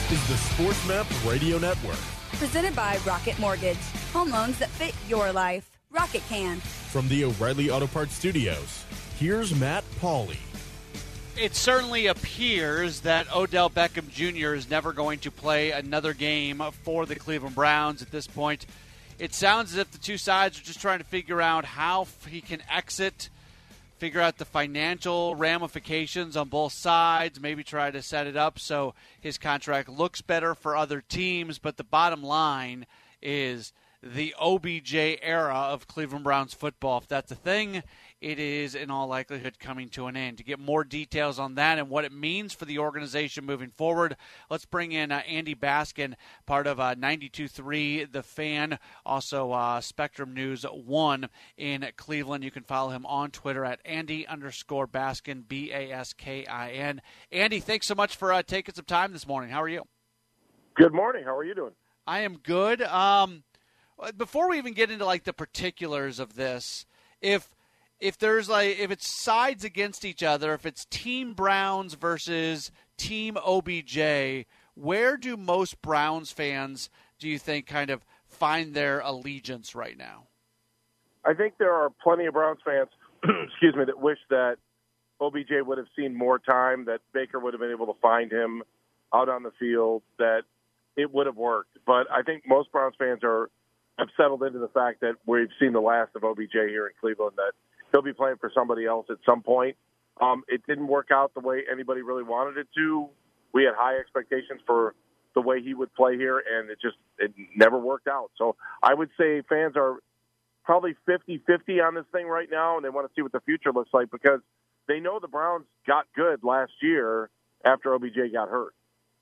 is the SportsMap Radio Network. Presented by Rocket Mortgage. Home loans that fit your life. Rocket can. From the O'Reilly Auto Parts Studios, here's Matt Pauley. It certainly appears that Odell Beckham Jr. is never going to play another game for the Cleveland Browns at this point. It sounds as if the two sides are just trying to figure out how he can exit, figure out the financial ramifications on both sides, maybe try to set it up so his contract looks better for other teams. But the bottom line is the OBJ era of Cleveland Browns football. If that's a thing, it is in all likelihood coming to an end. To get more details on that and what it means for the organization moving forward, let's bring in Andy Baskin, part of 92.3 The Fan, also Spectrum News 1 in Cleveland. You can follow him on Twitter at Andy_Baskin, Baskin. Andy, thanks so much for taking some time this morning. How are you? Good morning. How are you doing? I am good. Before we even get into the particulars of this, if it's sides against each other, if it's Team Browns versus Team OBJ, where do most Browns fans, do you think, kind of find their allegiance right now? I think there are plenty of Browns fans, excuse me, that wish that OBJ would have seen more time, that Baker would have been able to find him out on the field, that it would have worked. But I think most Browns fans have settled into the fact that we've seen the last of OBJ here in Cleveland, that he'll be playing for somebody else at some point. It didn't work out the way anybody really wanted it to. We had high expectations for the way he would play here, and it never worked out. So I would say fans are probably 50-50 on this thing right now, and they want to see what the future looks like because they know the Browns got good last year after OBJ got hurt.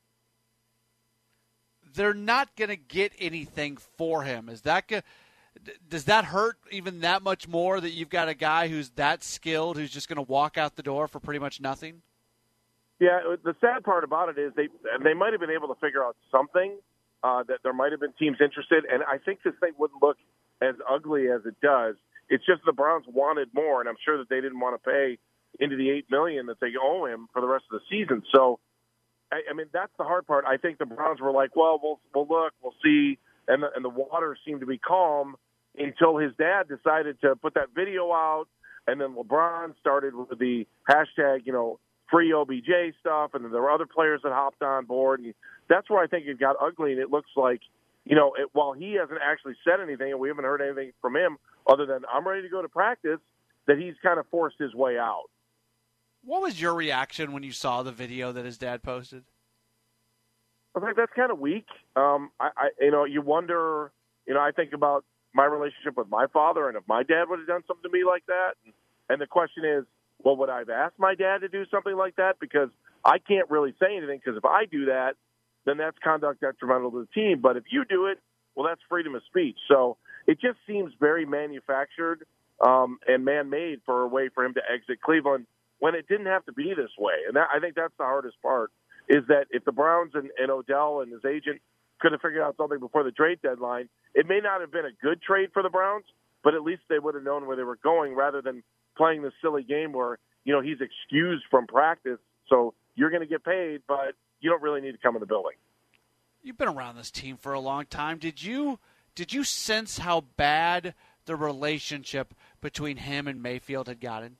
They're not going to get anything for him. Does that hurt even that much more that you've got a guy who's that skilled who's just going to walk out the door for pretty much nothing? Yeah, the sad part about it is they might have been able to figure out something, that there might have been teams interested, and I think this thing wouldn't look as ugly as it does. It's just the Browns wanted more, and I'm sure that they didn't want to pay into the $8 million that they owe him for the rest of the season. So, I mean, that's the hard part. I think the Browns were like, well, we'll look, we'll see, and the waters seemed to be calm until his dad decided to put that video out, and then LeBron started with the hashtag, free OBJ stuff, and then there were other players that hopped on board, and that's where I think it got ugly, and it looks like, while he hasn't actually said anything, and we haven't heard anything from him other than I'm ready to go to practice, that he's kind of forced his way out. What was your reaction when you saw the video that his dad posted? I think that's kind of weak. You wonder, I think about my relationship with my father, and if my dad would have done something to me like that, and the question is, well, would I have asked my dad to do something like that? Because I can't really say anything, because if I do that, then that's conduct detrimental to the team. But if you do it, well, that's freedom of speech. So it just seems very manufactured and man-made for a way for him to exit Cleveland when it didn't have to be this way. And I think that's the hardest part, is that if the Browns and Odell and his agent could have figured out something before the trade deadline, it may not have been a good trade for the Browns, but at least they would have known where they were going rather than playing this silly game where, he's excused from practice. So you're going to get paid, but you don't really need to come in the building. You've been around this team for a long time. Did you sense how bad the relationship between him and Mayfield had gotten?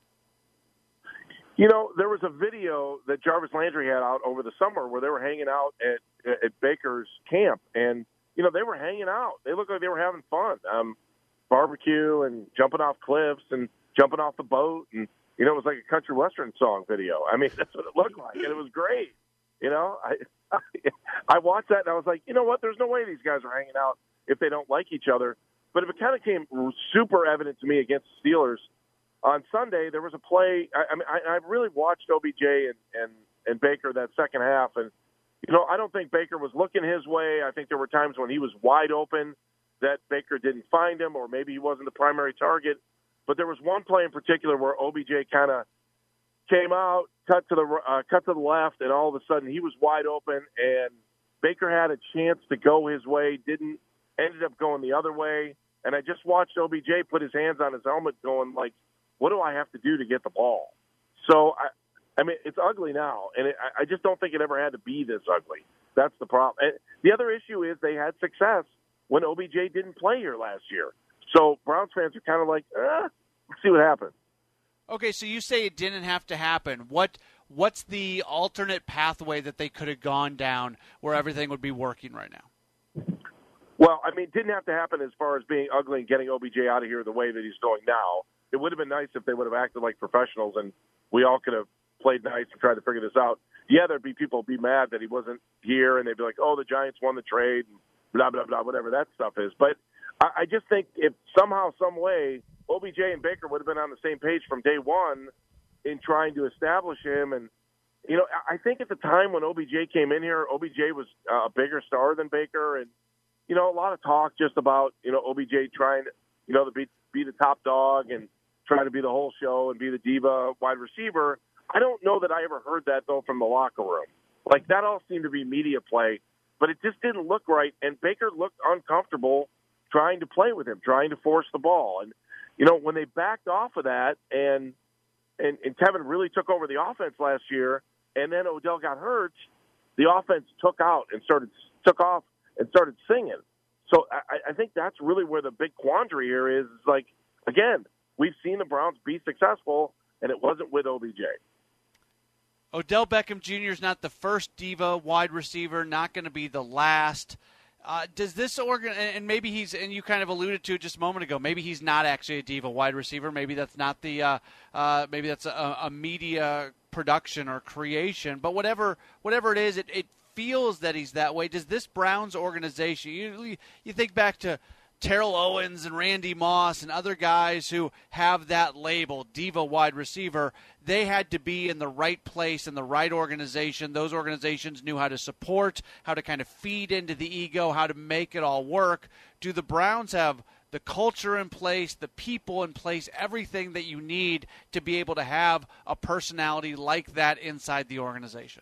There was a video that Jarvis Landry had out over the summer where they were hanging out at Baker's camp, and they were hanging out. They looked like they were having fun, barbecue and jumping off cliffs and jumping off the boat, and it was like a country western song video. I mean, that's what it looked like, and it was great. I watched that and I was like, you know what? There's no way these guys are hanging out if they don't like each other. But it kind of came super evident to me against the Steelers. On Sunday, there was a play. I really watched OBJ and Baker that second half, and I don't think Baker was looking his way. I think there were times when he was wide open that Baker didn't find him, or maybe he wasn't the primary target. But there was one play in particular where OBJ kind of came out, cut to the left, and all of a sudden he was wide open, and Baker had a chance to go his way, ended up going the other way, and I just watched OBJ put his hands on his helmet going like, what do I have to do to get the ball? So, I mean, it's ugly now, and I just don't think it ever had to be this ugly. That's the problem. And the other issue is they had success when OBJ didn't play here last year. So Browns fans are kind of like, let's see what happens. Okay, so you say it didn't have to happen. What's the alternate pathway that they could have gone down where everything would be working right now? Well, I mean, it didn't have to happen as far as being ugly and getting OBJ out of here the way that he's doing now. It would have been nice if they would have acted like professionals and we all could have played nice and tried to figure this out. Yeah, there'd be people be mad that he wasn't here, and they'd be like, oh, the Giants won the trade, and blah, blah, blah, whatever that stuff is. But I just think if somehow, some way, OBJ and Baker would have been on the same page from day one in trying to establish him. And, you know, I think at the time when OBJ came in here, OBJ was a bigger star than Baker. And, you know, a lot of talk just about, you know, OBJ trying to, you know, to be the top dog and trying to be the whole show and be the diva wide receiver. I don't know that I ever heard that, though, from the locker room. Like, that all seemed to be media play, but it just didn't look right. And Baker looked uncomfortable trying to play with him, trying to force the ball. And, you know, when they backed off of that and Kevin really took over the offense last year, and then Odell got hurt, the offense took off and started singing. So I think that's really where the big quandary here is. Like, again, we've seen the Browns be successful, and it wasn't with OBJ. Odell Beckham Jr. is not the first diva wide receiver, not going to be the last. Does this and maybe he's, and you kind of alluded to it just a moment ago, maybe he's not actually a diva wide receiver. Maybe that's not the, maybe that's a media production or creation. But whatever it is, it feels that he's that way. Does this Browns organization, you think back to Terrell Owens and Randy Moss and other guys who have that label, diva wide receiver, they had to be in the right place in the right organization. Those organizations knew how to support, how to kind of feed into the ego, how to make it all work. Do the Browns have the culture in place, the people in place, everything that you need to be able to have a personality like that inside the organization?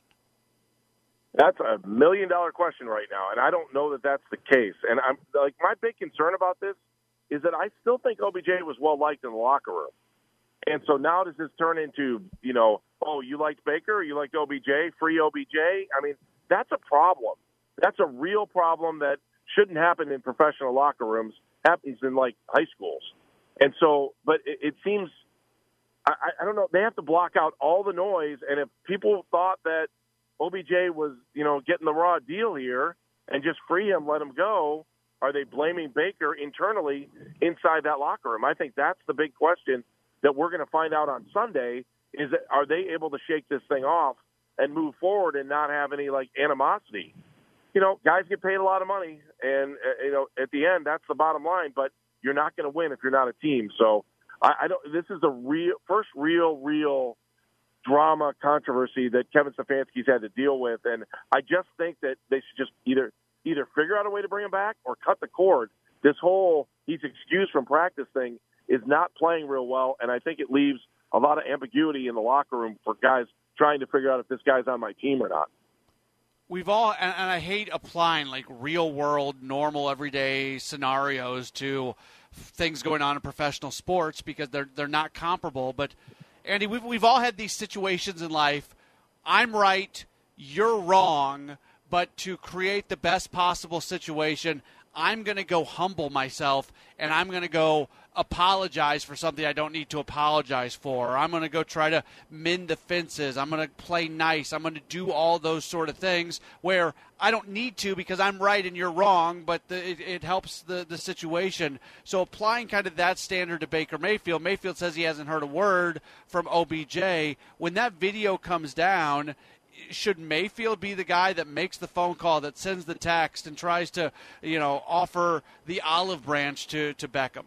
That's $1 million question right now, and I don't know that that's the case. And I'm like, my big concern about this is that I still think OBJ was well liked in the locker room. And so now does this turn into, you know, oh, you liked Baker, you liked OBJ, free OBJ? I mean, that's a problem. That's a real problem that shouldn't happen in professional locker rooms. Happens in like high schools. And so, but it seems, I don't know, they have to block out all the noise. And if people thought that OBJ was, you know, getting the raw deal here and just free him, let him go, are they blaming Baker internally inside that locker room? I think that's the big question that we're going to find out on Sunday is that are they able to shake this thing off and move forward and not have any, like, animosity? You know, guys get paid a lot of money, and, you know, at the end, that's the bottom line, but you're not going to win if you're not a team. So I don't. This is the first real drama controversy that Kevin Stefanski's had to deal with, and I just think that they should just either figure out a way to bring him back or cut the cord. This whole he's excused from practice thing is not playing real well, and I think it leaves a lot of ambiguity in the locker room for guys trying to figure out if this guy's on my team or not. We've all, and I hate applying like real-world, normal, everyday scenarios to things going on in professional sports because they're not comparable. But Andy, we've all had these situations in life. I'm right, you're wrong, but to create the best possible situation, I'm going to go humble myself, and I'm going to go apologize for something I don't need to apologize for. I'm going to go try to mend the fences. I'm going to play nice. I'm going to do all those sort of things where I don't need to because I'm right and you're wrong, but it helps the situation. So applying kind of that standard to Baker Mayfield, Mayfield says he hasn't heard a word from OBJ. When that video comes down, should Mayfield be the guy that makes the phone call, that sends the text, and tries to, you know, offer the olive branch to Beckham?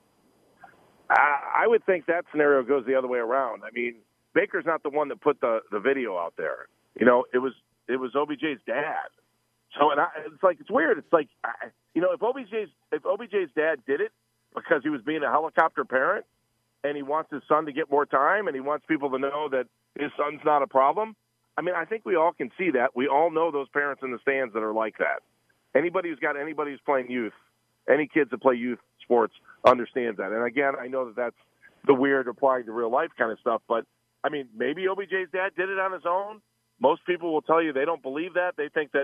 I would think that scenario goes the other way around. I mean, Baker's not the one that put the video out there. You know, it was OBJ's dad. So, and it's weird. It's like, you know, if OBJ's dad did it because he was being a helicopter parent and he wants his son to get more time and he wants people to know that his son's not a problem, I mean, I think we all can see that. We all know those parents in the stands that are like that. Anybody who's playing youth, any kids that play youth sports understands that. And again, I know that that's the weird applying to real life kind of stuff, but I mean, maybe OBJ's dad did it on his own. Most people will tell you they don't believe that. They think that,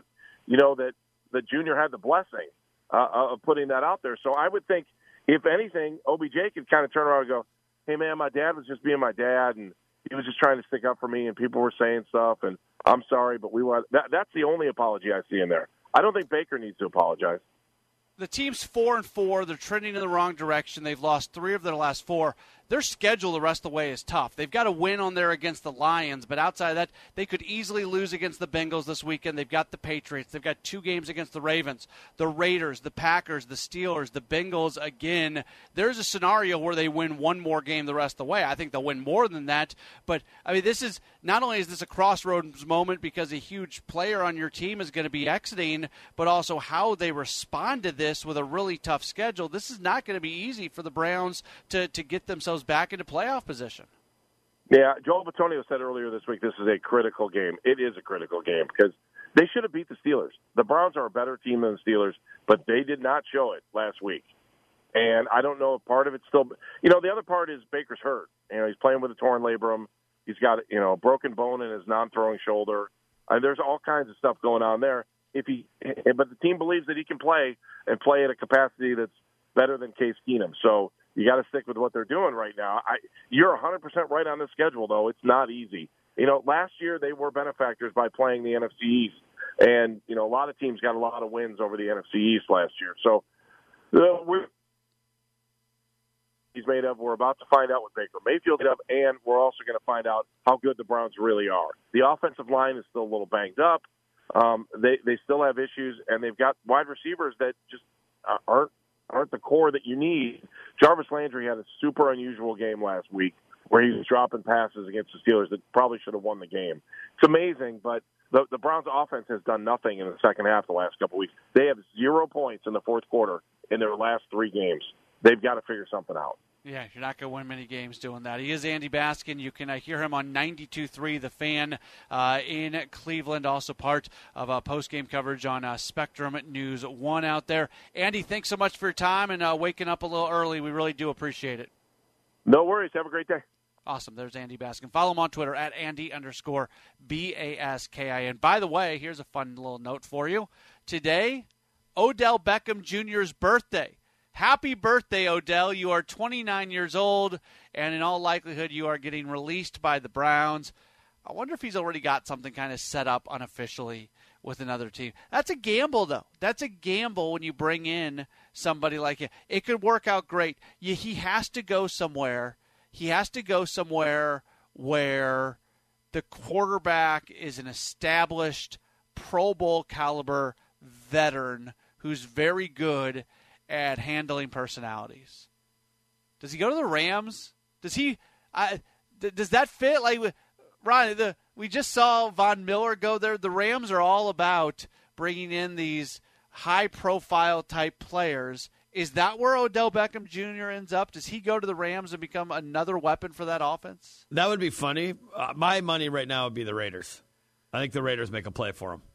that Junior had the blessing of putting that out there. So I would think, if anything, OBJ could kind of turn around and go, hey, man, my dad was just being my dad, and he was just trying to stick up for me, and people were saying stuff, and I'm sorry, but that's the only apology I see in there. I don't think Baker needs to apologize. The team's 4-4. They're trending in the wrong direction. They've lost 3 of their last 4. Their schedule the rest of the way is tough. They've got a win on there against the Lions, but outside of that, they could easily lose against the Bengals this weekend. They've got the Patriots. They've got 2 games against the Ravens, the Raiders, the Packers, the Steelers, the Bengals again. There's a scenario where they win 1 more game the rest of the way. I think they'll win more than that. But, I mean, this is not only is this a crossroads moment because a huge player on your team is going to be exiting, but also how they respond to this with a really tough schedule. This is not going to be easy for the Browns to get themselves back into playoff position. Yeah, Joel Bitonio said earlier this week this is a critical game. It is a critical game because they should have beat the Steelers. The Browns are a better team than the Steelers, but they did not show it last week. And I don't know if part of it's still – the other part is Baker's hurt. He's playing with a torn labrum. He's got, a broken bone in his non-throwing shoulder. There's all kinds of stuff going on there. But the team believes that he can play and play at a capacity that's better than Case Keenum. So you got to stick with what they're doing right now. You're 100% right on the schedule, though. It's not easy. Last year they were benefactors by playing the NFC East. And, a lot of teams got a lot of wins over the NFC East last year. So he's made of. We're about to find out what Baker Mayfield made of, and we're also going to find out how good the Browns really are. The offensive line is still a little banged up. They still have issues, and they've got wide receivers that just aren't the core that you need. Jarvis Landry had a super unusual game last week where he was dropping passes against the Steelers that probably should have won the game. It's amazing, but the Browns' offense has done nothing in the second half the last couple of weeks. They have 0 points in the fourth quarter in their last 3 games. They've got to figure something out. Yeah, you're not going to win many games doing that. He is Andy Baskin. You can hear him on 92.3 The Fan in Cleveland, also part of post-game coverage on Spectrum News 1 out there. Andy, thanks so much for your time and waking up a little early. We really do appreciate it. No worries. Have a great day. Awesome. There's Andy Baskin. Follow him on Twitter at Andy_Baskin. By the way, here's a fun little note for you. Today, Odell Beckham Jr.'s birthday. Happy birthday, Odell. You are 29 years old, and in all likelihood, you are getting released by the Browns. I wonder if he's already got something kind of set up unofficially with another team. That's a gamble, though. That's a gamble when you bring in somebody like it. It could work out great. He has to go somewhere. He has to go somewhere where the quarterback is an established Pro Bowl caliber veteran who's very good at handling personalities. Does he go to the Rams? Does he? Does that fit? Like, Ron, we just saw Von Miller go there. The Rams are all about bringing in these high-profile type players. Is that where Odell Beckham Jr. ends up? Does he go to the Rams and become another weapon for that offense? That would be funny. My money right now would be the Raiders. I think the Raiders make a play for him.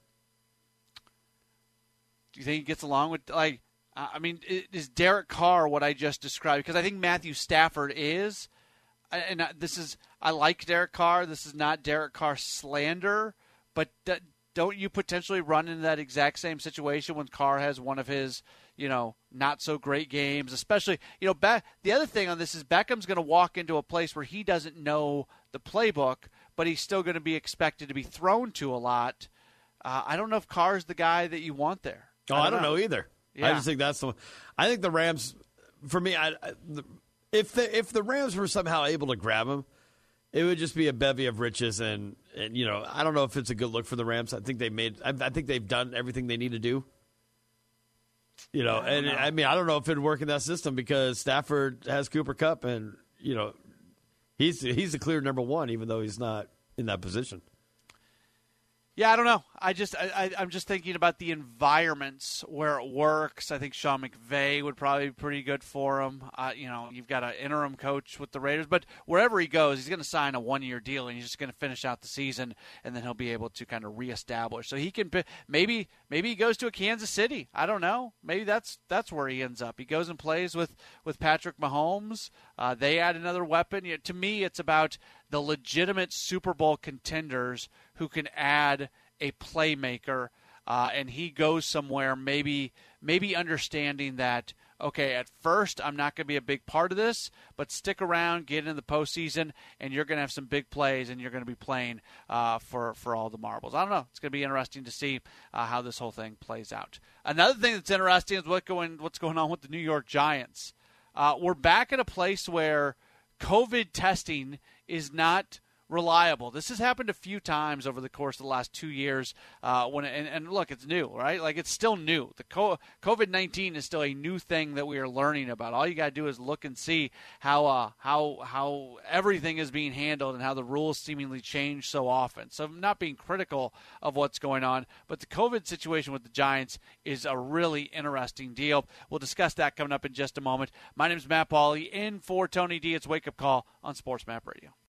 Do you think he gets along with, is Derek Carr what I just described? Because I think Matthew Stafford is, and I like Derek Carr. This is not Derek Carr slander, but don't you potentially run into that exact same situation when Carr has one of his, not so great games? Especially, the other thing on this is Beckham's going to walk into a place where he doesn't know the playbook, but he's still going to be expected to be thrown to a lot. I don't know if Carr's the guy that you want there. Oh, I don't know either. Yeah. I just think that's the one. I think the Rams, for me, if the Rams were somehow able to grab him, it would just be a bevy of riches. And I don't know if it's a good look for the Rams. I think they've done everything they need to do. I don't know if it'd work in that system because Stafford has Cooper Kupp, and he's the clear number one, even though he's not in that position. Yeah, I don't know. I'm just thinking about the environments where it works. I think Sean McVay would probably be pretty good for him. You've got an interim coach with the Raiders, but wherever he goes, he's going to sign a 1-year deal, and he's just going to finish out the season, and then he'll be able to kind of reestablish. So he can maybe he goes to a Kansas City. I don't know. Maybe that's where he ends up. He goes and plays with Patrick Mahomes. They add another weapon. To me, it's about the legitimate Super Bowl contenders who can add a playmaker. and he goes somewhere, maybe understanding that, okay, at first I'm not going to be a big part of this, but stick around, get in the postseason, and you're going to have some big plays, and you're going to be playing for all the marbles. I don't know. It's going to be interesting to see how this whole thing plays out. Another thing that's interesting is what's going on with the New York Giants. We're back at a place where COVID testing is not reliable. This has happened a few times over the course of the last 2 years. And look, it's new, right? Like, it's still new. The COVID-19 is still a new thing that we are learning about. All you got to do is look and see how everything is being handled and how the rules seemingly change so often. So I'm not being critical of what's going on, but the COVID situation with the Giants is a really interesting deal. We'll discuss that coming up in just a moment. My name is Matt Pauley, in for Tony D. It's Wake Up Call on Sports Map Radio.